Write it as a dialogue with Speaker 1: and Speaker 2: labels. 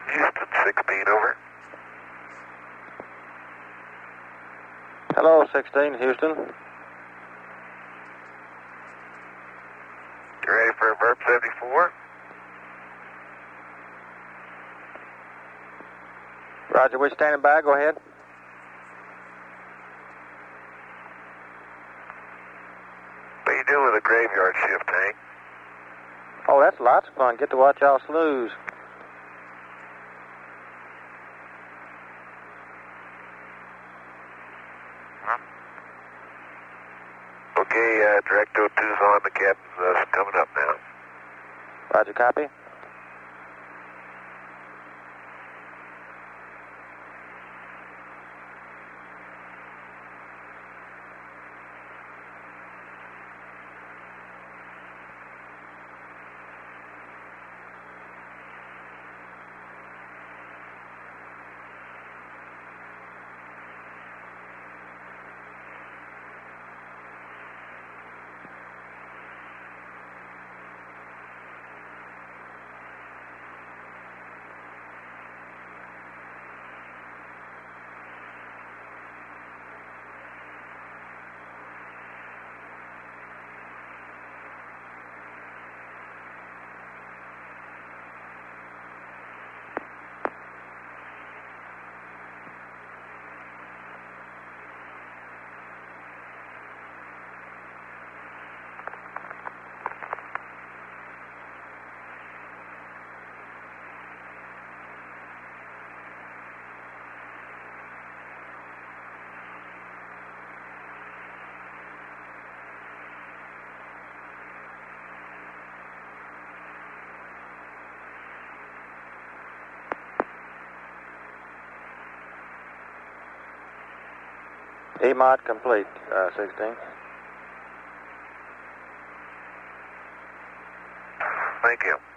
Speaker 1: Houston 16, over.
Speaker 2: Hello, 16, Houston.
Speaker 1: You ready for Verb 74?
Speaker 2: Roger, we're standing by. Go ahead.
Speaker 1: What are you doing with a graveyard shift, Hank?
Speaker 2: Oh, that's lots of fun. Get to watch y'all snooze.
Speaker 1: Okay, Direct 02's on. The captain's coming up now.
Speaker 2: Roger, copy. EMOD complete, 16.
Speaker 1: Thank you.